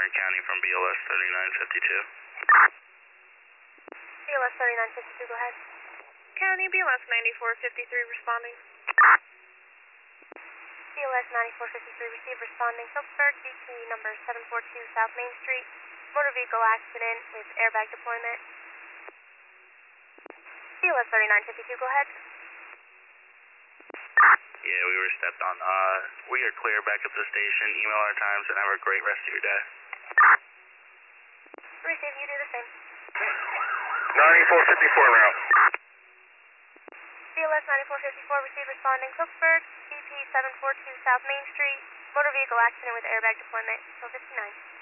County from BLS 3952. BLS 3952, go ahead. County, BLS 9453 responding. BLS 9453, receive responding. Phillipsburg, DT number 742 South Main Street. Motor vehicle accident with airbag deployment. BLS 3952, go ahead. Yeah, we were stepped on. We are clear back at the station. Email our times and have a great rest of your day. Receive, you do the same. 9454 route. BLS 9454, receive responding. Phillipsburg, DT 742 South Main Street. Motor vehicle accident with airbag deployment. Still 59.